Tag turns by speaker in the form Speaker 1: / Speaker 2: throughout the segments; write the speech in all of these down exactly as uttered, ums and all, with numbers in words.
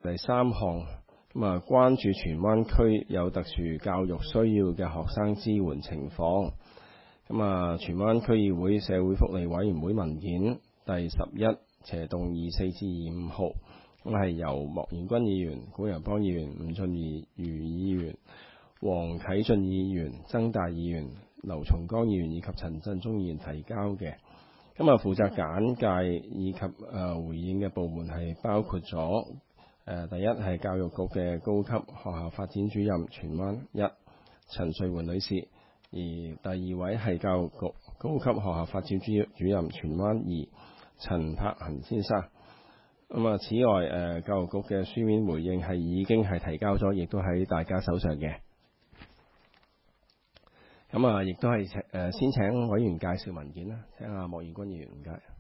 Speaker 1: 第三項咁啊，關注荃灣區有特殊教育需要嘅學生支援情況。咁啊，荃灣區議會社會福利委員會文件第十一斜動二四至二五號，咁係由莫賢君議員、古陽邦議員、吳俊儀余議員、黃啟俊議員、曾大議員、劉松江議員以及陳振中議員提交嘅。今日負責簡介以及誒回應嘅部門係包括咗誒第一係教育局嘅高級學校發展主任荃灣一陳瑞媛女士，而第二位係教育局高級學校發展主主任荃灣二陳柏恒先生。咁啊，此外誒教育局嘅書面回應係已經係提交咗，亦都喺大家手上嘅。咁啊，亦都係誒先請委員介紹文件啦，請阿莫賢君議員唔該。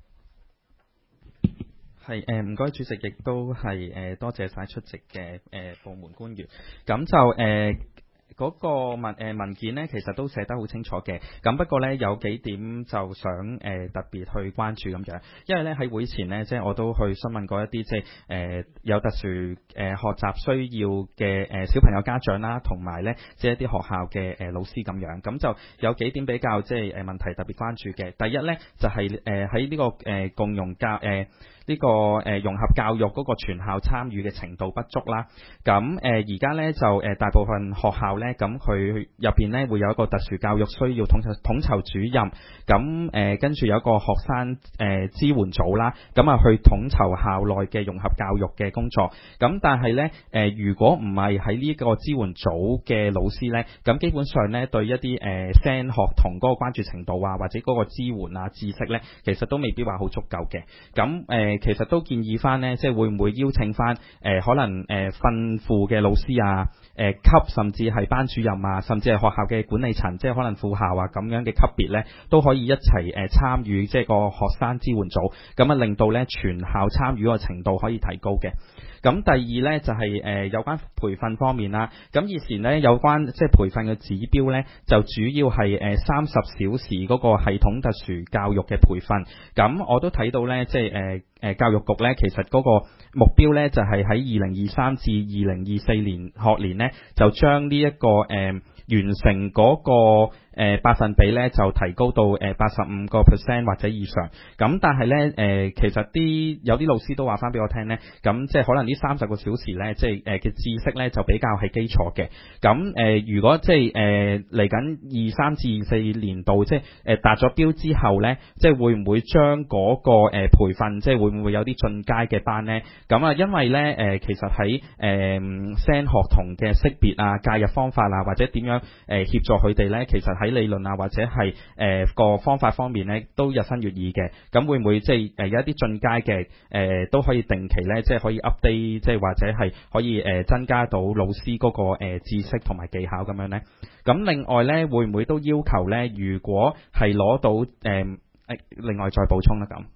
Speaker 2: 係誒唔該，主席亦都係誒多謝晒出席嘅誒部門官員。咁就誒。呃嗰個文誒文件呢，其實都寫得好清楚嘅。咁不過呢，有幾點就想誒、呃、特別去關注咁樣，因為呢喺會前呢，即係我都去詢問過一啲即係誒有特殊誒、呃、學習需要嘅誒、呃、小朋友家長啦，同埋呢即係一啲學校嘅誒、呃、老師咁樣。咁就有幾點比較即係誒問題特別關注嘅。第一呢，就係誒喺呢個誒、呃、共融教誒。呃呢、這個誒、呃、融合教育嗰個全校參與嘅程度不足啦，咁誒而家咧就誒、呃、大部分學校咧，咁佢入邊咧會有一個特殊教育需要統籌統籌主任，咁誒跟住有一個學生誒、呃、支援組啦，咁啊去統籌校內嘅融合教育嘅工作。咁但係咧誒如果唔係喺呢個支援組嘅老師咧，咁基本上咧對一啲誒 S E N 學童嗰個關注程度啊，或者嗰個支援啊知識咧，其實都未必話好足夠嘅。咁誒。呃其實都建議翻呢，即係會唔會邀請翻誒、呃、可能誒訓輔嘅老師啊，誒、呃、級甚至係班主任啊，甚至係學校嘅管理層，即係可能副校啊咁樣嘅級別呢，都可以一齊誒、呃、參與，即係個學生支援組，咁啊令到呢全校參與個程度可以提高嘅。咁第二呢，就係、是、誒、呃、有關培訓方面啦。咁以前呢，有關即係培訓嘅指標呢，就主要係誒三十小時嗰個系統特殊教育嘅培訓。咁我都睇到呢，即係誒誒教育局呢，其實嗰個目標呢，就係喺二零二三至二零二四年學年呢，就將呢、這、一個誒、呃、完成嗰、那個。誒、呃、百分比咧就提高到誒八十五個 percent 或者以上，咁但係咧誒其實啲有啲老師都話翻俾我聽咧，咁即係可能呢三十個小時咧，即係誒嘅知識咧就比較係基礎嘅。咁誒、呃、如果即係誒嚟緊二三至二四年度，即係誒達咗標之後咧，即係會唔會將嗰、那個誒、呃、培訓，即係會唔會有啲進階嘅班咧？咁啊，因為咧誒、呃、其實喺誒 S E N 學童嘅識別啊、介入方法啊，或者點樣誒、呃、協助佢哋咧，其實喺理論啊，或者係誒、呃、個方法方面咧，都日新月異嘅。咁會唔會即係誒有一啲進階嘅誒都可以定期咧，即係可以 update，即係或者係可以誒、呃、增加到老師嗰、那個誒、呃、知識同埋技巧咁樣咧？咁另外咧，會唔會都要求咧？如果係攞到誒誒、呃，另外再補充啦咁。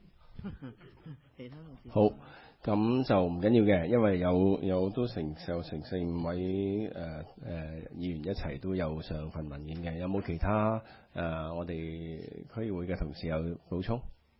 Speaker 1: 好。咁就唔緊要嘅，因為有有都成有成四五位誒誒、呃呃、議員一齊都有上份文件嘅，有冇其他誒、呃、我哋區議會嘅同事有補充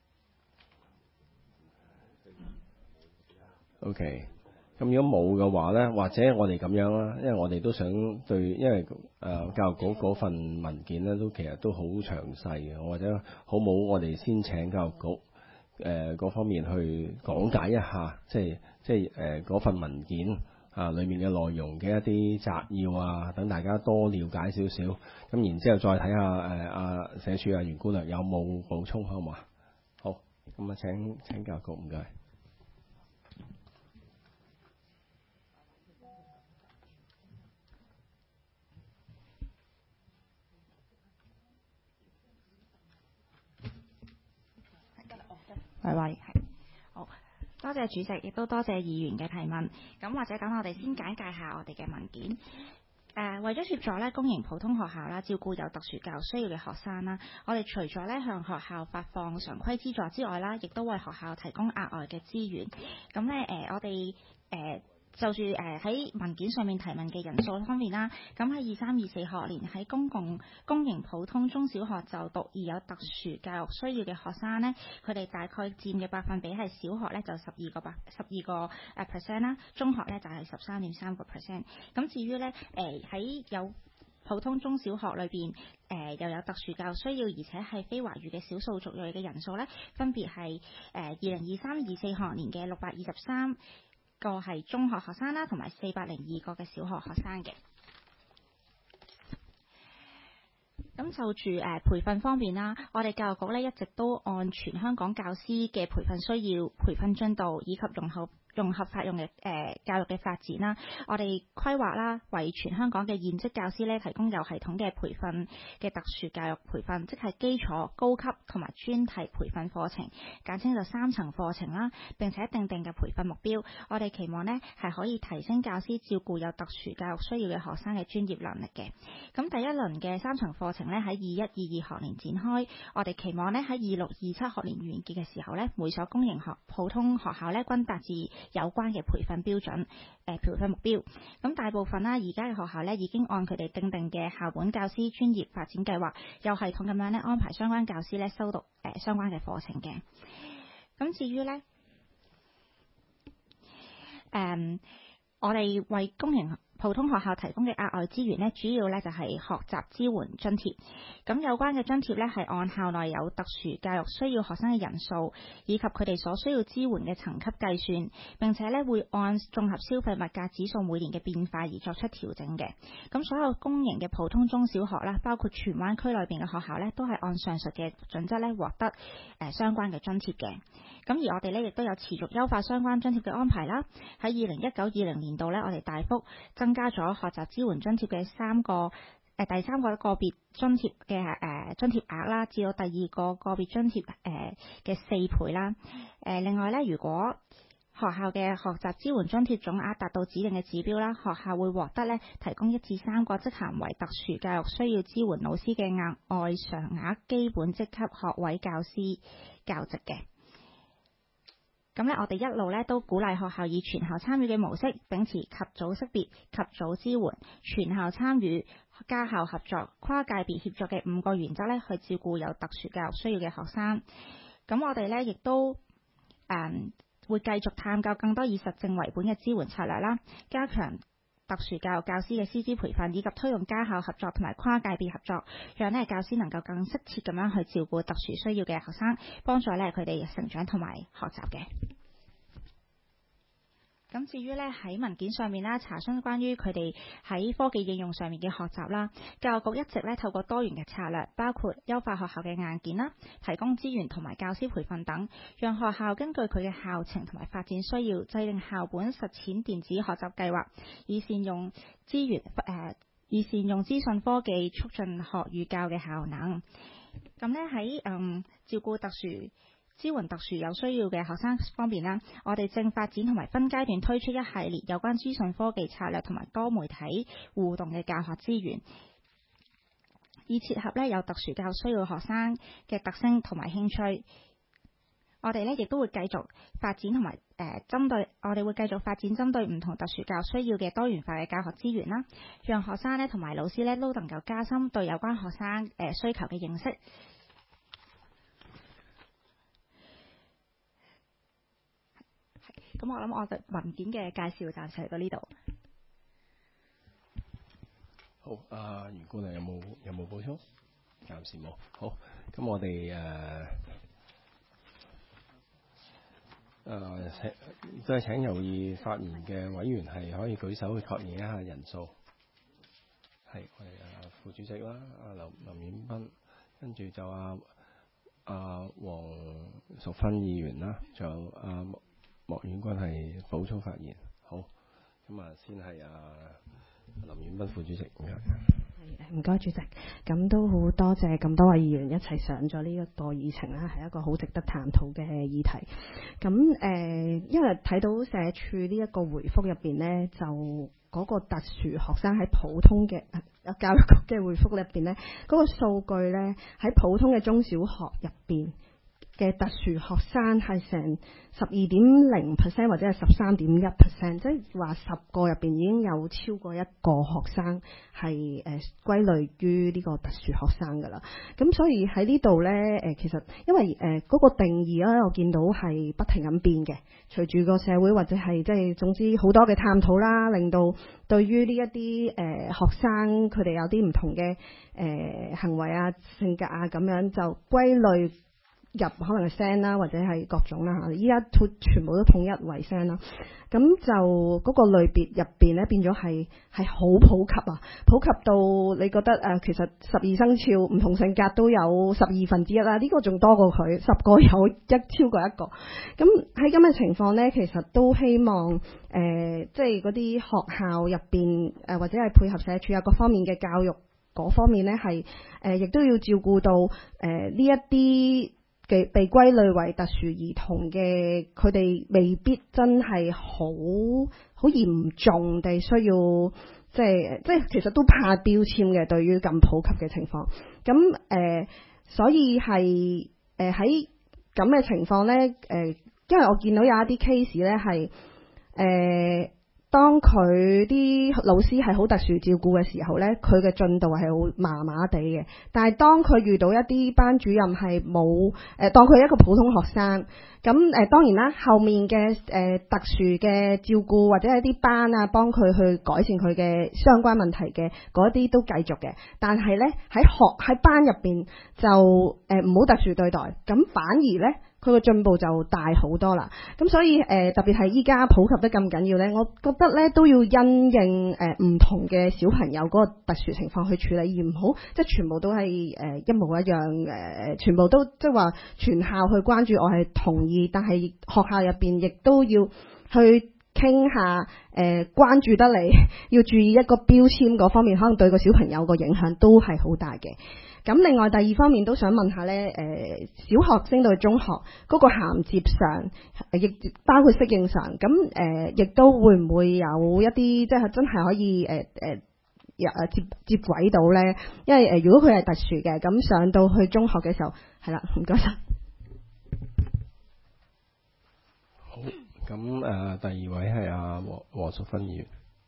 Speaker 1: ？OK，咁如果冇嘅話咧，或者我哋咁樣啦，因為我哋都想對，因為誒、呃、教育局嗰份文件咧都其實都好詳細嘅，或者好冇我哋先請教育局。誒嗰、呃、方面去講解一下，即係即係誒嗰份文件啊裏面嘅內容嘅一啲摘要啊，等大家多了解少少。咁然之後再睇下誒阿社署啊袁姑娘有冇補充，好唔好啊？好，咁啊請請教局唔該。
Speaker 3: 喂喂，係好多謝主席，亦都多謝議員嘅提問。咁或者等我哋先簡介下我哋嘅文件。誒、呃，為咗協助咧公營普通學校啦，照顧有特殊教育需要嘅學生啦，我哋除咗咧向學校發放常規資助之外啦，亦都為學校提供額外嘅資源。咁咧誒，我哋誒。呃就住誒喺文件上面提問嘅人數方面啦，咁喺二三二四學年喺公共公營普通中小學就讀而有特殊教育需要嘅學生呢，佢哋大概佔嘅百分比係小學呢就十二個百十二個誒 percent 啦，中學呢就係十三點三個 percent。咁至於呢誒喺有普通中小學裏邊誒又有特殊教育需要，而且係非華語嘅少數族裔嘅人數呢，分別係誒二零二三二四學年嘅六百二十三個係中學學生啦，同埋四百零二個嘅小學學生嘅。咁就住誒、呃、培訓方面啦，我哋教育局咧一直都按全香港教師嘅培訓需要、培訓進度以及融合融合法用嘅誒、呃、教育嘅發展啦，我哋規劃啦，為全香港嘅現職教師咧提供有系統嘅培訓嘅特殊教育培訓，即係基礎、高級同埋專題培訓課程，簡稱就三層課程啦。並且定定嘅培訓目標，我哋期望呢係可以提升教師照顧有特殊教育需要嘅學生嘅專業能力嘅。咁第一輪嘅三層課程呢，喺二一二二學年展開，我哋期望呢喺二六二七學年完結嘅時候呢，每所公營學普通學校呢均達至有關嘅培訓標準，誒、呃、培訓目標。咁大部分啦，而家嘅學校呢已經按佢哋訂定嘅校本教師專業發展計劃，有系統咁樣呢安排相關教師呢修讀誒、呃、相關嘅課程嘅。咁至於呢，誒、嗯，我哋為公營普通學校提供嘅額外資源呢，主要呢就係學習支援津貼。咁有關嘅津貼呢，係按校內有特殊教育需要學生嘅人數以及佢哋所需要支援嘅層級計算，並且呢會按綜合消費物價指數每年嘅變化而作出調整嘅。咁所有公營嘅普通中小學啦，包括荃灣區內邊嘅學校呢，都係按上述嘅準則呢獲得誒、呃、相關嘅津貼嘅。咁而我哋呢，亦都有持續優化相關津貼嘅安排啦。喺二零一九二零年度呢，我哋大幅增加咗學習支援津貼嘅三個誒、呃、第三個個別津貼嘅誒、呃、津貼額啦，至到第二個個別津貼誒嘅四倍啦。誒、呃、另外呢，如果學校嘅學習支援津貼總額達到指定嘅指標啦，學校會獲得呢提供一至三個職銜為特殊教育需要支援老師嘅額外常額基本職級學位教師教職嘅。咁咧，我哋一路咧都鼓勵學校以全校參與嘅模式，秉持及早識別、及早支援、全校參與、家校合作、跨界別協作嘅五個原則咧，去照顧有特殊教育需要嘅學生。咁我哋咧亦都誒、嗯、會繼續探究更多以實證為本嘅支援策略啦，加強特殊教育教師嘅師資培訓，以及推動家校合作同埋跨界別合作，讓咧教師能夠更適切咁樣去照顧特殊需要嘅學生，幫助咧佢哋成長同埋學習嘅。咁至於咧喺文件上面啦，查詢關於佢哋喺科技應用上面嘅學習啦，教育局一直咧透過多元嘅策略，包括優化學校嘅硬件啦，提供資源同埋教師培訓等，讓學校根據佢嘅校情同埋發展需要，制定校本實踐電子學習計劃，以善用資源誒、呃，以善用資訊科技促進學與教嘅效能。咁咧喺嗯照顧特殊支援特殊有需要嘅學生方面啦，我哋正發展同埋分階段推出一系列有關資訊科技策略同埋多媒體互動嘅教學資源，以切合咧有特殊教育需要學生嘅特性同埋興趣。我哋咧亦都會繼續發展同埋誒針對，我哋會繼續發展針對唔同特殊教育需要嘅多元化嘅教學資源啦，讓學生咧同埋老師咧都能夠加深對有關學生誒、呃、需求嘅認識。咁我諗我嘅文件嘅介紹暫時嚟到呢度。
Speaker 1: 好，阿袁姑娘有冇有冇補充？暫時冇。好，咁我哋誒誒請都係請有意發言嘅委員係可以舉手去確認一下人數。係我哋阿副主席啦，阿林林婉斌，跟住就阿阿黃淑芬議員啦，仲有阿莫婉君係補充發言。好，咁啊先係阿林婉斌副主席。唔該，
Speaker 4: 唔該主席。咁都好多謝咁多位議員一齊上咗呢一個議程啦，係一個好值得探討嘅議題。咁誒、呃，因為睇到社署呢一個回覆入邊呢，就嗰個特殊學生喺普通嘅教育局嘅回覆入邊呢，嗰、那個數據呢，喺普通嘅中小學入邊嘅特殊學生係成十二點零 percent 或者係十三點一 percent，即係話十個入邊已經有超過一個學生係誒、呃、歸類於呢個特殊學生㗎啦。咁所以喺呢度呢，誒、呃，其實因為誒嗰、呃那個定義咧，我見到係不停咁變嘅，隨住個社會或者係即係總之好多嘅探討啦，令到對於呢一啲誒學生佢哋有啲唔同嘅誒、呃、行為啊、性格啊咁樣就歸類入可能係 SEN 啦，或者係各種啦嚇，依家全部都統一為 SEN 啦。咁就嗰個類別入邊咧，變咗係係好普及啊，普及到你覺得誒、呃，其實十二生肖唔同性格都有十二分之一啦，呢、這個仲多過佢，十個有一超過一個。咁喺咁嘅情況咧，其實都希望誒、呃，即係嗰啲學校入邊誒，或者係配合社署啊各方面嘅教育嗰方面咧，係誒，亦、呃、都要照顧到誒呢一啲嘅被歸類為特殊兒童嘅，佢哋未必真係好好嚴重地需要，即係即係其實都怕標籤嘅，對於咁普及嘅情況。咁誒、呃，所以係誒喺咁嘅情況咧，誒、呃，因為我見到有一啲 case 咧係誒。當佢啲老師係好特殊照顧嘅時候呢，佢嘅進度係好麻麻地嘅。但係當佢遇到一啲班主任係冇誒，當佢係一個普通學生，咁誒、呃、當然啦，後面嘅誒、呃、特殊嘅照顧或者係啲班啊，幫佢去改善佢嘅相關問題嘅嗰啲都繼續嘅。但係呢，喺學喺班入邊就誒唔好特殊對待，咁反而呢，佢個進步就大好多啦。咁所以誒、呃、特別係依家普及得咁緊要呢，我覺得呢都要因應誒唔、呃、同嘅小朋友嗰個特殊情況去處理，而唔好即係全部都係誒、呃、一模一樣誒、呃，全部都即係話全校去關注。我係同意，但係學校入邊亦都要去傾下誒、呃、關注得嚟，要注意一個標籤嗰方面，可能對個小朋友個影響都係好大嘅。咁另外第二方面都想問下咧，誒、呃、小學升到中學嗰、那個銜接上，亦包括適應上，咁誒亦都會唔會有一啲即係真係可以誒誒誒接接軌到咧？因為誒、呃、如果佢係特殊嘅，咁上到去中學嘅時候，係啦，唔該晒。
Speaker 1: 好，咁誒、呃、第二位係阿黃黃淑芬議員。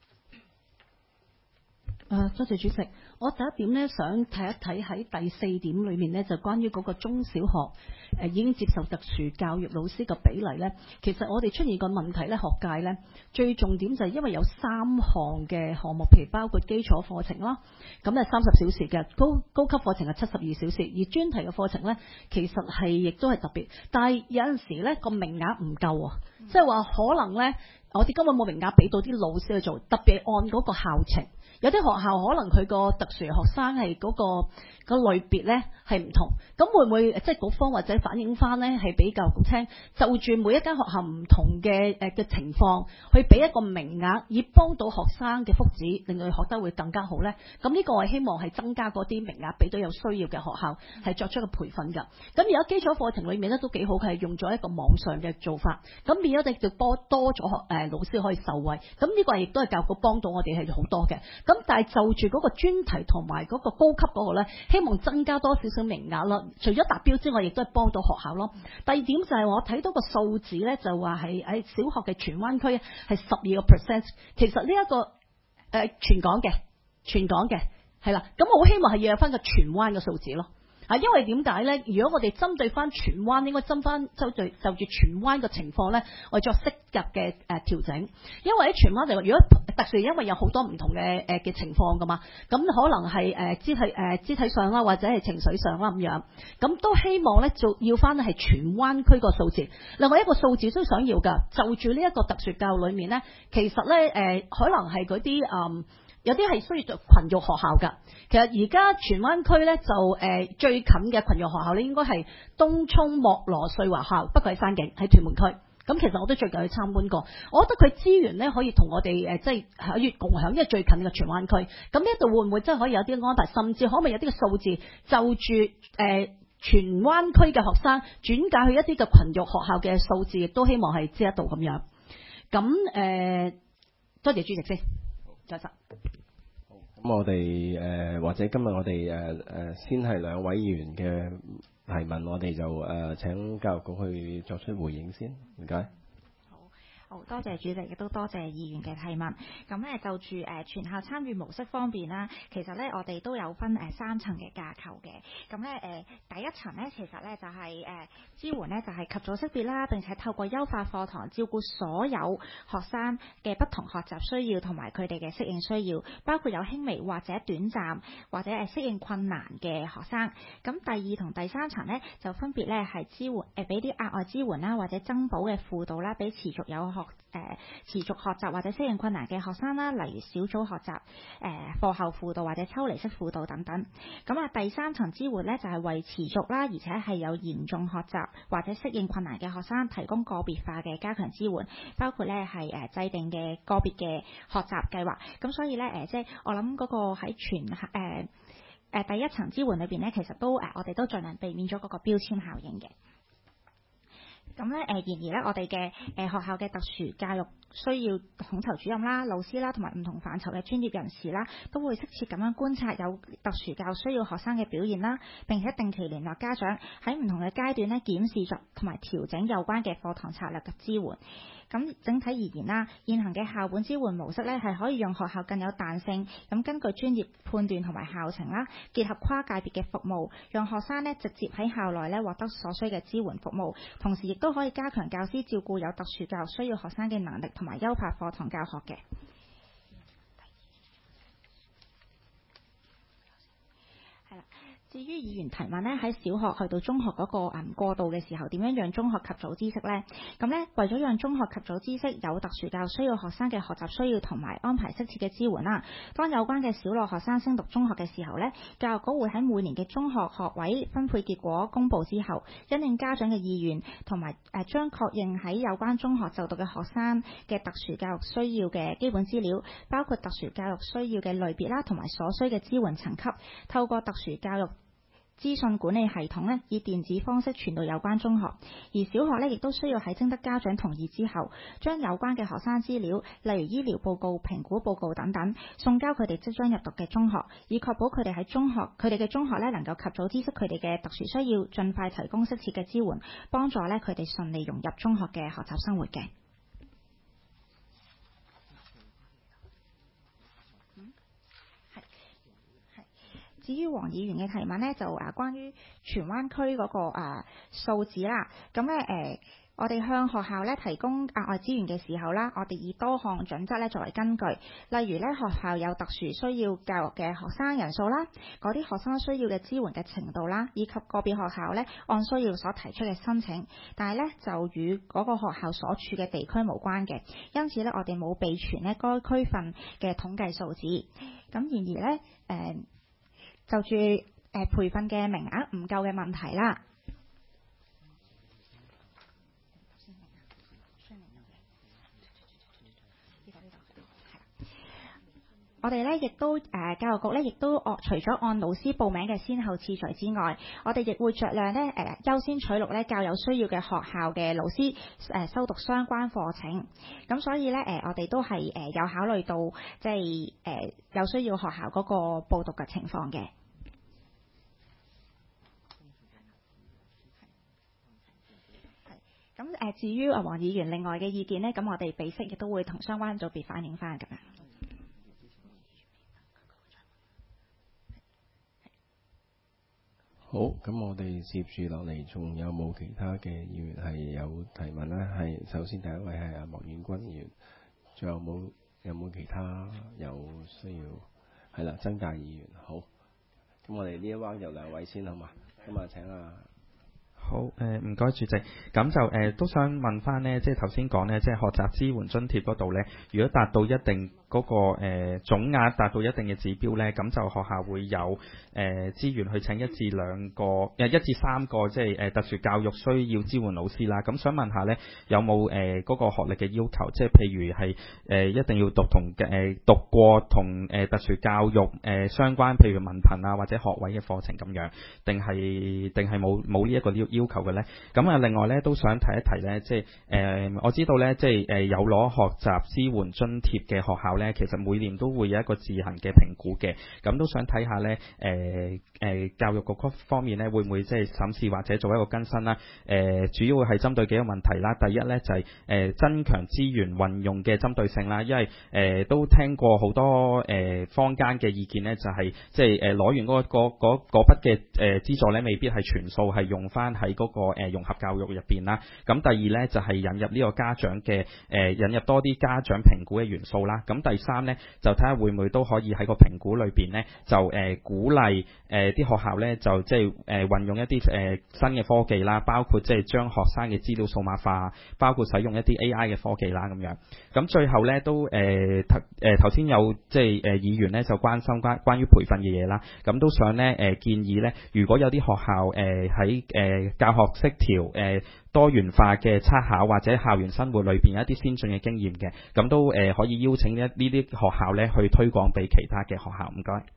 Speaker 5: 誒、uh, 多謝主席，我第一點咧想睇一睇喺第四點裏面咧，就關於嗰個中小學誒、呃、已經接受特殊教育老師嘅比例咧，其實我哋出現個問題咧，學界咧最重點就係因為有三項嘅項目，譬如包括基礎課程啦，咁係三十小時嘅，高高級課程係七十二小時，而專題嘅課程咧其實係亦都係特別，但係有陣時咧個名額唔夠啊，嗯、即係話可能咧我哋根本冇名額俾到啲老師去做，特別按嗰個校程。有啲學校可能佢個特殊學生係嗰、嗰個、嗰個類別咧係唔同，咁會唔會即係局方或者反映翻咧係比較咁聽，就住每一間學校唔同嘅誒嘅情況，去俾一個名額，以幫到學生嘅福祉，令佢學得會更加好咧。咁呢個我係希望係增加嗰啲名額，俾到有需要嘅學校係作出一個培訓㗎。咁而家基礎課程裏面咧都幾好，佢係用咗一個網上嘅做法，咁變咗哋就多多咗學誒老師可以受惠。咁呢個亦都係教育局幫到我哋係好多嘅。咁但係就住嗰個專題同埋嗰個高級嗰個咧，希望增加多少少名額咯。除咗達標之外，亦都係幫到學校咯。第二點就係我睇到個數字咧，就話係喺小學嘅荃灣區係十二個 percent。其實呢、這、一個誒、呃、全港嘅全港嘅係啦，咁我好希望係要有翻個荃灣嘅數字咯。啊，因為點解咧？如果我哋針對翻荃灣，應該針翻就對就住荃灣嘅情況咧，我作適入嘅誒調整。因為喺荃灣就如果特殊，因為有好多唔同嘅誒嘅情況噶嘛，咁可能係誒、呃、肢體誒、呃、肢體上啦，或者係情緒上啦咁樣，咁都希望咧做要翻係荃灣區個數字。另外一個數字都想要㗎，就住呢一個特殊教育裏面咧，其實咧誒、呃、可能係嗰啲嗯。有啲係需要做群育學校㗎。其實而家荃灣區咧就誒、呃、最近嘅群育學校咧應該係東涌莫羅瑞華校，不過喺山景喺屯門區。咁其實我都最近去參觀過，我覺得佢資源咧可以同我哋誒、呃、即係可以共享，因為最近嘅荃灣區。咁呢度會唔會真係可以有啲安排，甚至可唔可以有啲嘅數字就住誒、呃、荃灣區嘅學生轉介去一啲嘅群育學校嘅數字，亦都希望係知得到咁樣。咁誒、呃，多謝主席先，再實。
Speaker 1: 好，咁咁我哋誒、呃、或者今日我哋誒誒先係兩位議員嘅提問，我哋就誒、呃、請教育局去作出回應先，唔該。
Speaker 3: 好，多謝主席，亦都多謝議員嘅提問。咁咧就住誒、呃、全校參與模式方面啦，其實咧我哋都有分誒、呃、三層嘅架構嘅。咁咧誒第一層咧，其實咧就係、是、誒、呃、支援咧就係、是、及早識別啦，並且透過優化課堂照顧所有學生嘅不同學習需要同埋佢哋嘅適應需要，包括有輕微或者短暫或者係適應困難嘅學生。咁第二同第三層咧就分別咧係支援誒俾啲額外支援啦，或者增補嘅輔導啦，俾持續有學誒、呃、持續學習或者適應困難嘅學生啦，例如小組學習、誒、呃、課後輔導或者抽離式輔導等等。咁啊，第三層支援呢，就係、是、為持續啦，而且係有嚴重學習或者適應困難嘅學生提供個別化嘅加強支援，包括呢係誒制定嘅個別嘅學習計劃。咁所以呢，誒、呃，即係我諗嗰個喺全誒誒、呃呃、第一層支援裏邊呢，其實都誒、呃、我哋都盡量避免咗嗰個標籤效應嘅。咁咧誒，然而咧，我哋嘅誒學校嘅特殊教育需要統籌主任啦、老師啦，同埋唔同範疇嘅專業人士啦，都會適切咁樣觀察有特殊教育需要學生嘅表現啦，並且定期聯絡家長喺唔同嘅階段咧檢視咗同埋調整有關嘅課堂策略及支援。咁整體而言啦，現行嘅校本支援模式咧係可以讓學校更有彈性，咁根據專業判斷同埋校情啦，結合跨界別嘅服務，讓學生咧直接喺校內咧獲得所需嘅支援服務，同時亦都可以加強教師照顧有特殊教育需要學生嘅能力，同埋優化課堂教學嘅。至於議員提問呢，喺小學去到中學嗰個誒過渡嘅時候，點樣讓中學及早知識呢？咁呢，為咗讓中學及早知識有特殊教育需要學生嘅學習需要同埋安排適切嘅支援啦。當有關嘅小六學生升讀中學嘅時候呢，教育局會喺每年嘅中學學位分配結果公佈之後，因應家長嘅意願同埋誒將確認喺有關中學就讀嘅學生嘅特殊教育需要嘅基本資料，包括特殊教育需要嘅類別啦，同埋所需嘅支援層級，透過特殊教育資訊管理系統咧，以電子方式傳到有關中學，而小學咧亦都需要喺徵得家長同意之後，將有關嘅學生資料，例如醫療報告、評估報告等等，送交佢哋即將入讀嘅中學，以確保佢哋喺中學佢哋嘅中學咧能夠及早知悉佢哋嘅特殊需要，盡快提供適切嘅支援，幫助咧佢哋順利融入中學嘅學習生活嘅。至於黃議員嘅提問呢，就誒關於荃灣區嗰個誒數字啦。咁咧誒，我哋向學校咧提供額外資源嘅時候啦，我哋以多項準則咧作為根據，例如咧學校有特殊需要教育嘅學生人數啦，嗰啲學生需要嘅支援嘅程度啦，以及個別學校咧按需要所提出嘅申請，但係咧就與嗰個學校所處嘅地區無關嘅，因此咧我哋冇備存咧該區份嘅統計數字。咁然而咧誒。呃就住誒、呃、培訓嘅名額唔夠嘅問題啦，我哋咧亦都誒、呃、教育局咧亦都按除咗按老師報名嘅先後次序之外，我哋亦會酌量咧誒優先取錄咧較有需要嘅學校嘅老師誒、呃、修讀相關課程。咁所以咧誒、呃、我哋都係誒、呃、有考慮到即係誒有需要學校嗰個報讀嘅情況嘅。咁誒、呃、至於啊黃議員另外嘅意見呢，咁我哋備悉亦都會同相關組別反映翻㗎。
Speaker 1: 好，咁我哋接住落嚟，仲有冇其他嘅議員係有提問呢？係首先第一位係阿莫婉君議員，仲有冇有冇其他有需要？係啦，曾介議員。好，咁我哋呢一彎有兩位先好嘛？咁啊請啊。
Speaker 2: 好，誒唔該主席，咁就誒、呃、都想問翻呢，即係頭先講呢，即係學習支援津貼嗰度呢，如果達到一定嗰、那個誒、呃、總額達到一定嘅指標呢，咁就學校會有誒、呃、資源去請一至兩個誒、呃、一至三個即係誒、呃、特殊教育需要支援老師啦。咁想問下呢，有冇誒嗰個學歷嘅要求？即係譬如係誒、呃、一定要讀同誒、呃、讀過同誒、呃、特殊教育誒、呃、相關，譬如文憑啊或者學位嘅課程咁樣，定係定係冇冇呢一個要要求嘅呢？咁啊，另外呢，都想提一提呢，即係誒、呃、我知道呢，即係誒、呃、有攞學習支援津貼嘅學校呢。 呢，其實每年都會有一個自行嘅評估嘅。咁都想睇下呢，誒、呃、誒、呃、教育局方面呢，會唔會即係審視或者做一個更新啦？誒、呃、主要係針對幾個問題啦。第一呢，就係、是、誒、呃、增強資源運用嘅針對性啦，因為誒、呃、都聽過好多誒、呃、坊間嘅意見呢，就係即係誒攞完嗰、那個嗰嗰筆嘅誒資助呢，未必係全數係用翻喺嗰個誒、呃、融合教育入邊啦。咁第二呢，就係、是、引入呢個家長嘅誒、呃、引入多啲家長評估嘅元素啦。咁第三呢，就睇下會唔會都可以喺個評估裏邊呢，就誒、呃、鼓勵誒啲、呃、學校呢，就即係誒運用一啲誒、呃、新嘅科技啦，包括即係將學生嘅資料數碼化，包括使用一啲 A I 嘅科技啦咁樣。咁最後呢，都誒頭誒頭先有即係誒議員呢，就關心關關於培訓嘅嘢啦。咁都想呢，誒、呃、建議呢，如果有啲學校誒喺誒教學適調誒、呃、多元化嘅測考或者校園生活裏邊有一啲先進嘅經驗嘅，咁都誒、呃、可以邀請一呢啲學校呢去推廣俾其他嘅學校。唔該。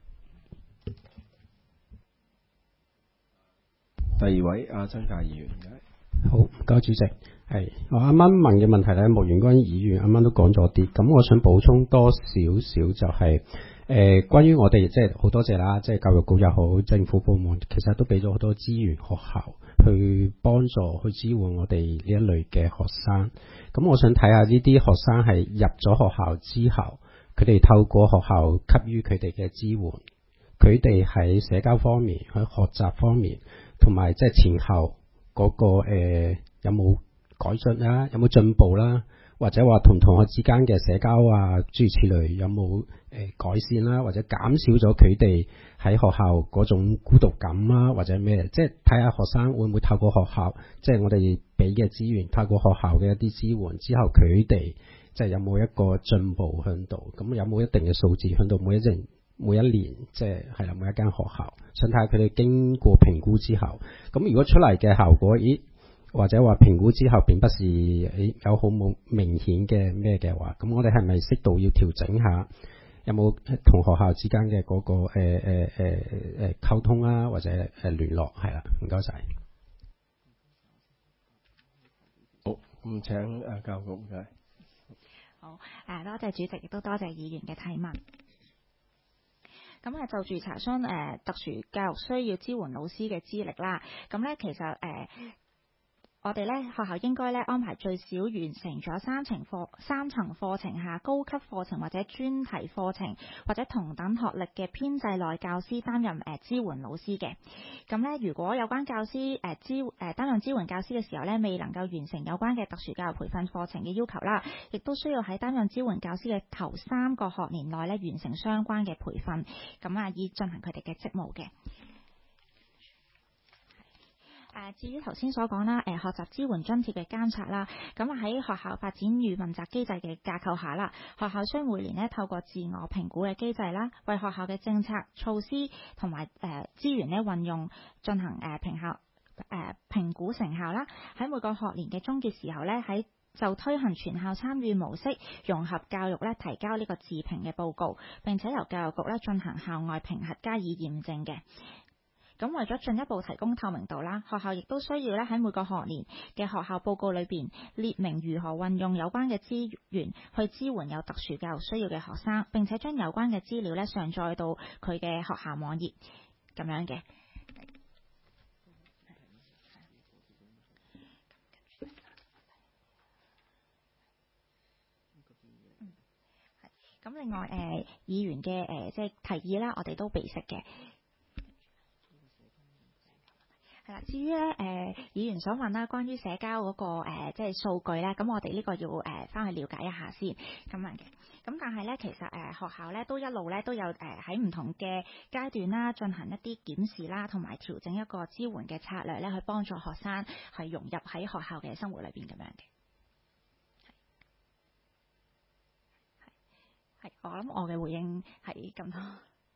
Speaker 1: 第二位阿曾介議員。
Speaker 6: 好，唔該主席。係我啱啱問嘅問題咧，莫元君議員啱啱都講咗啲，咁我想補充多少少就係、是、誒、呃、關於我哋即係好多謝啦，即係教育局又好，政府部門其實都俾咗好多資源學校去幫助去支援我哋呢一類嘅學生。咁我想睇下呢啲學生係入咗學校之後，佢哋透過學校給予佢哋嘅支援，佢哋喺社交方面、喺學習方面，同埋即係前後嗰、那個誒、呃、有冇改進啦，有冇進步啦，或者話同同學之間嘅社交啊諸如此類有冇誒、呃、改善啦，或者減少咗佢哋喺學校嗰種孤獨感啊，或者咩？即係睇下學生會唔會透過學校，即係我哋俾嘅資源，透過學校嘅一啲支援之後，佢哋即係有冇一個進步喺度？咁有冇一定嘅數字喺度？每一年每一年即係係啦，每一間學校想睇下佢哋經過評估之後，咁如果出嚟嘅效果，咦？或者話評估之後並不是誒有好冇明顯嘅咩嘅話，咁我哋係咪適度要調整下？有冇同學校之間嘅嗰個誒誒誒誒溝通啊，或者誒聯絡係啦？唔該晒。
Speaker 1: 好，咁請誒教育局唔該。
Speaker 3: 好誒，多謝主席，亦都多謝議員嘅提問。咁係就住查詢誒、呃、特殊教育需要支援老師嘅資歷啦。咁咧其實誒。呃我哋咧學校應該咧安排最少完成咗三層課三層課程下高級課程或者專題課程或者同等學歷嘅編制內教師擔任誒、呃、支援老師嘅。咁咧如果有關教師誒、呃、支誒、呃、擔任支援教師嘅時候咧，未能夠完成有關嘅特殊教育培訓課程嘅要求啦，亦都需要喺擔任支援教師嘅頭三個學年內咧完成相關嘅培訓，咁啊以進行佢哋嘅職務嘅。誒，至於頭先所講啦，誒學習支援津貼嘅監察啦，咁啊喺學校發展與問責機制嘅架構下啦，學校需每年咧透過自我評估嘅機制啦，為學校嘅政策措施同埋誒資源咧運用進行誒評效誒評估成效啦。喺每個學年嘅終結時候咧，喺就推行全校參與模式融合教育咧，提交呢個自評嘅報告，並且由教育局咧進行校外評核加以驗證嘅。咁為咗進一步提供透明度啦，學校亦都需要咧喺每個學年嘅學校報告裏邊列明如何運用有關嘅資源去支援有特殊教育需要嘅學生，並且將有關嘅資料咧上載到佢嘅學校網頁咁樣嘅。咁另外誒、呃、議員嘅誒、呃、即係提議啦，我哋都備悉嘅。係啦，至於咧誒議員所問啦，關於社交嗰、那個、呃、即係數據咧，咁我哋呢個要誒翻、呃、去了解一下先咁樣嘅。咁但係咧，其實誒、呃、學校咧都一路咧都有誒喺唔同嘅階段啦，進行一啲檢視啦，同埋調整一個支援嘅策略咧，去幫助學生係融入喺學校嘅生活裏邊咁樣嘅。係，我諗我嘅回應係咁多。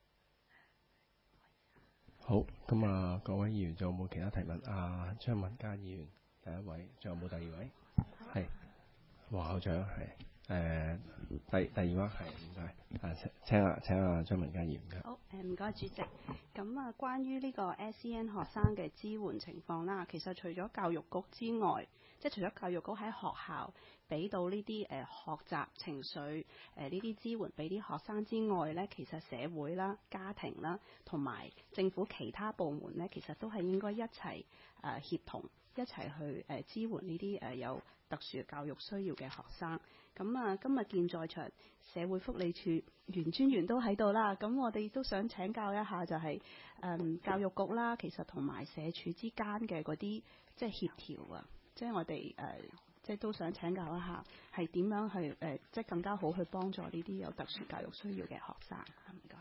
Speaker 1: 好，咁啊，各位議員仲有冇其他提問？啊，張文嘉議員第一位，仲有冇第二位？係，黃校長係，誒、呃，第第二位係唔該，啊請請啊請啊張文嘉議員嘅。
Speaker 3: 好。
Speaker 7: 誒唔該主席，咁啊關於呢個 S E N 學生嘅支援情況啦，其實除咗教育局之外，即係除咗教育局喺學校俾到呢啲誒學習情緒誒呢啲支援俾啲學生之外咧，其實社會啦、家庭啦同埋政府其他部門咧，其實都係應該一齊誒、呃、協同一齊去誒、呃、支援呢啲誒有特殊教育需要嘅學生。咁啊，今日健在場社會福利署袁專員都喺度啦。咁我哋都想請教一下、就是，就係誒教育局啦，其實同埋社署之間嘅嗰啲即係協調啊，即係我哋誒、呃、即係都想請教一下，係點樣去誒、呃、即係更加好去幫助呢啲有特殊教育需要嘅學生。唔該。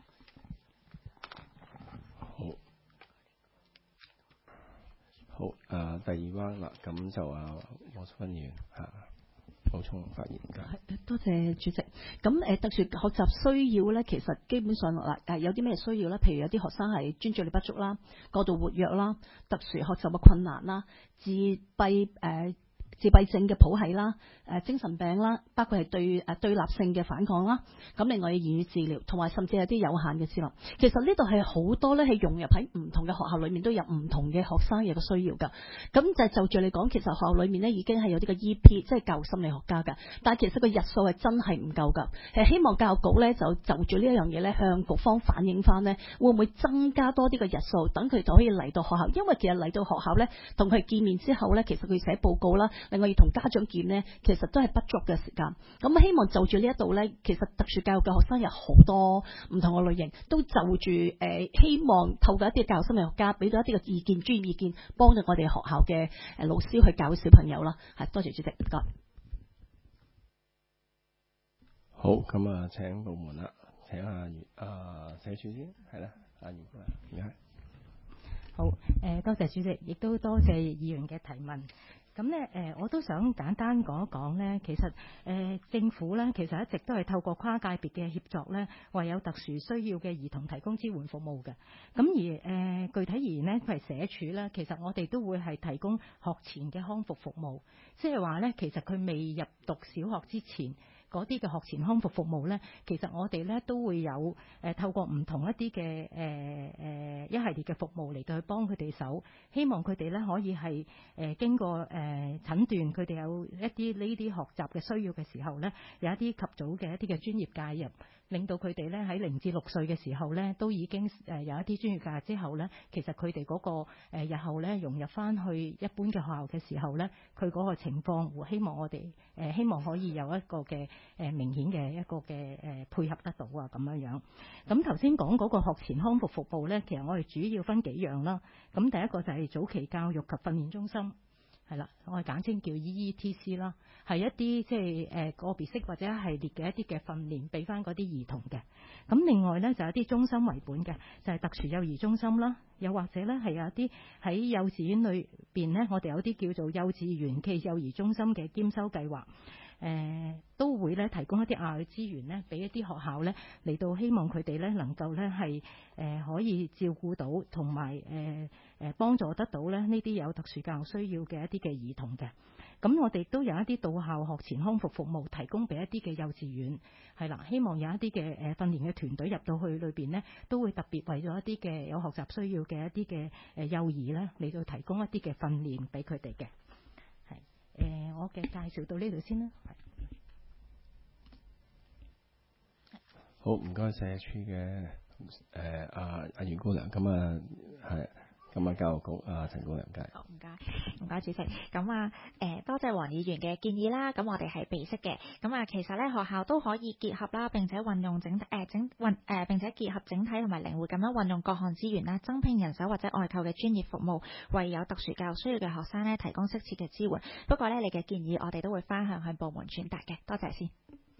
Speaker 1: 好，好誒、呃，第二彎啦，咁就啊，黃淑芬議員嚇。補充發言㗎。
Speaker 5: 多謝主席。咁誒特殊學習需要咧，其實基本上嗱誒有啲咩需要咧？譬如有啲學生係專注力不足啦、過度活躍啦、特殊學習嘅困難啦、自閉誒。呃自閉症嘅譜系啦，誒精神病啦，包括係對誒對立性嘅反抗啦，咁另外嘅言語治療，同埋甚至係啲有限嘅智能。其實呢度係好多咧，係融入喺唔同嘅學校裏面都有唔同嘅學生有個需要㗎。咁就就住你講，其實學校裏面咧已經係有啲個 E P，即係教育心理學家㗎。但係其實個日數係真係唔夠㗎。係希望教育局咧就就住呢一樣嘢咧向局方反映翻咧，會唔會增加多啲個日數，等佢就可以嚟到學校？因為其實嚟到學校咧，同佢見面之後咧，其實佢寫報告啦。另外要同家長見呢，其實都係不足嘅時間。咁希望就住呢一度呢，其實特殊教育嘅學生有好多唔同嘅類型，都就住誒、呃，希望透過一啲教育心理學家俾到一啲嘅意見、專業意見，幫助我哋學校嘅誒老師去教小朋友啦。係，多謝主席，唔該。
Speaker 1: 好，咁啊，請部門啦，請阿袁啊社署先，係啦，阿袁過嚟，唔該。
Speaker 8: 好，誒、呃、多謝主席，亦都多謝議員嘅提問。咁咧誒，我都想簡單講一講咧，其實誒、呃、政府咧，其實一直都係透過跨界別嘅協作咧，為有特殊需要嘅兒童提供支援服務嘅。咁而誒、呃、具體而言咧，佢係社署咧，其實我哋都會係提供學前嘅康復服務，即係話咧，其實佢未入讀小學之前。嗰啲嘅學前康復服務咧，其實我哋咧都會有誒、呃、透過唔同一啲嘅誒誒一系列嘅服務嚟到去幫佢哋手，希望佢哋咧可以係誒、呃、經過誒、呃、診斷，佢哋有一啲呢啲學習嘅需要嘅時候咧，有一啲及早嘅一啲嘅專業介入，令到佢哋咧喺零至六歲嘅時候咧，都已經誒有一啲專業介入之後咧，其實佢哋嗰個、呃、日後咧融入翻去一般嘅學校嘅時候咧，佢嗰個情況，希望我哋誒、呃、希望可以有一個嘅。誒明顯嘅一個嘅誒配合得到啊，咁樣樣。咁頭先講嗰個學前康復服務咧，其實我哋主要分幾樣啦。咁第一個就係早期教育及訓練中心，係啦，我哋簡稱叫 E E T C 啦，係一啲即係誒個別式或者一系列嘅一啲嘅訓練，俾翻嗰啲兒童嘅。咁另外咧就有啲中心為本嘅，就係特殊幼兒中心啦，又或者咧係有啲喺幼稚園裏邊咧，我哋有啲叫做幼稚園暨幼兒中心嘅兼修計劃。誒、呃、都會咧提供一啲額外資源咧，俾一啲學校咧嚟到，希望佢哋咧能夠咧係誒可以照顧到同埋誒誒幫助得到咧呢啲有特殊教育需要嘅一啲嘅兒童嘅。咁我哋都有一啲到校學前康復服務提供俾一啲嘅幼稚園，係啦，希望有一啲嘅誒訓練嘅團隊入到去裏邊呢，都會特別為咗一啲嘅有學習需要嘅一啲嘅誒幼兒咧嚟到提供一啲嘅訓練俾佢哋嘅。誒、呃，我嘅介紹到呢度先啦。
Speaker 1: 好，唔該社署嘅誒阿阿袁姑娘，咁啊係，咁啊教育局啊陳姑娘介。
Speaker 3: 好，唔該，唔該主席。咁啊誒，多謝黃議員嘅建議啦。咁我哋係備悉嘅。咁啊，其實咧學校都可以結合啦，並且運用整誒、呃、整運誒、呃，並且結合整體同埋靈活咁樣運用各項資源啦，增聘人手或者外購嘅專業服務，為有特殊教育需要嘅學生咧提供適切嘅支援。不過咧，你嘅建議我哋都會翻向向部門傳達嘅。多謝先。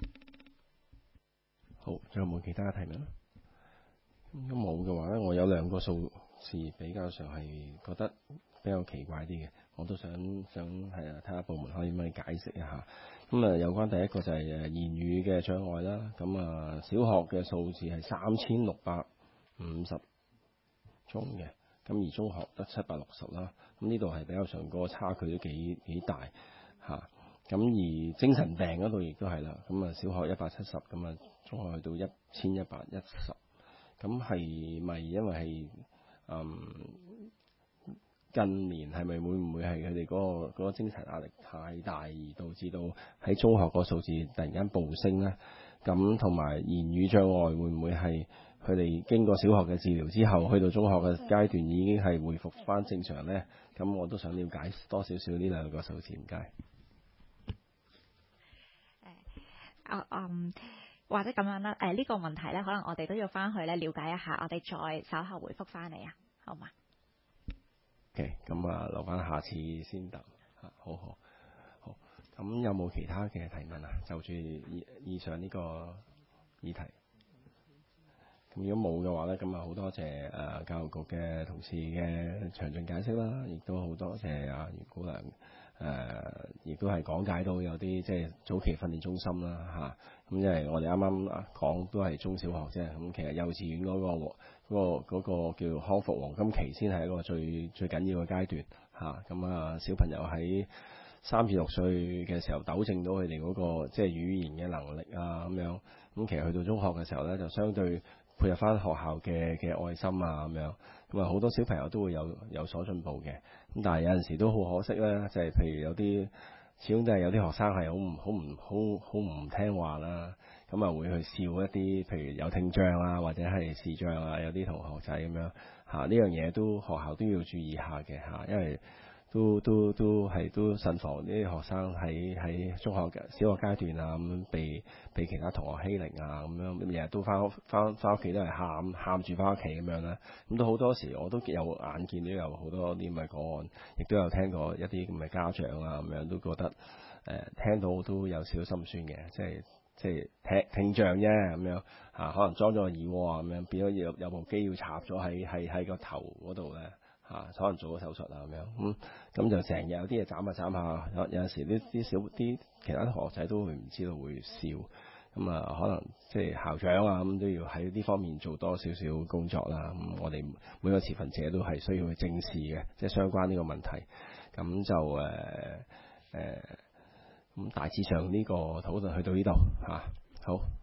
Speaker 1: 好，仲有冇其他嘅提問？如果冇嘅話咧，我有兩個數字比較上係覺得比較奇怪啲嘅，我都想想係啊，睇下部門可以唔可以解釋一下。咁啊，有關第一個就係誒言語嘅障礙啦。咁啊，小學嘅數字係三千六百五十宗嘅，咁而中學得七百六十啦。咁呢度係比較上個差距都幾幾大嚇。咁而精神病嗰度亦都係啦。咁啊，小學一百七十，咁啊，中學去到一千一百一十。 咁係咪因為係嗯近年係咪會唔會係佢哋嗰個嗰個精神壓力太大，而導致到喺中學個數字突然間暴升呢？咁同埋言語障礙會唔會係佢哋經過小學嘅治療之後，去到中學嘅階段已經係回復翻正常呢？咁我都想了解多少少呢兩個數字，唔該。
Speaker 3: 誒，嗯，或者咁樣啦，誒、呃、呢、這個問題咧，可能我哋都要翻去咧了解一下，我哋再稍後回覆翻你啊，好嘛？
Speaker 1: OK，咁啊，留翻下次先答嚇，好好好。咁有冇其他嘅提問啊？就住以以上呢個議題。咁如果冇嘅話咧，咁啊好多謝誒教育局嘅同事嘅詳盡解釋啦，亦都好多謝阿袁姑娘誒，亦都係講解到有啲即係早期訓練中心啦嚇。咁因為我哋啱啱講都係中小學啫，咁其實幼稚園嗰個嗰個嗰個叫做康復黃金期先係一個最最緊要嘅階段嚇。咁啊小朋友喺三至六歲嘅時候糾正到佢哋嗰個即係語言嘅能力啊咁樣。咁其實去到中學嘅時候咧，就相對配合翻學校嘅嘅愛心啊咁樣，咁啊好多小朋友都會有有所進步嘅。咁但係有陣時都好可惜咧，就係、是、譬如有啲始終都係有啲學生係好唔好唔好好唔聽話啦，咁啊會去笑一啲譬如有聽障啊或者係視障啊有啲同學仔咁樣嚇，呢樣嘢都學校都要注意下嘅嚇，因為都都都係都慎防呢啲學生喺喺中學嘅小學階段啊咁被被其他同學欺凌啊咁樣，日日都翻翻翻屋企都係喊喊住翻屋企咁樣啦。咁都好多時我都有眼見都有好多啲咁嘅個案，亦都有聽過一啲咁嘅家長啊咁樣都覺得誒、呃、聽到都有少少心酸嘅，即係即係聽聽障啫咁樣嚇、啊，可能裝咗個耳窩啊咁樣，變咗有有部機要插咗喺喺喺個頭嗰度咧。啊，可能做咗手術啊咁樣，咁咁就成日有啲嘢斬下斬下，有有陣時啲啲小啲其他同學仔都會唔知道會笑，咁啊可能即係校長啊咁都要喺呢方面做多少少工作啦。咁我哋每個持份者都係需要去正視嘅，即係相關呢個問題。咁就誒誒，咁、呃呃、大致上呢個討論去到呢度嚇，好。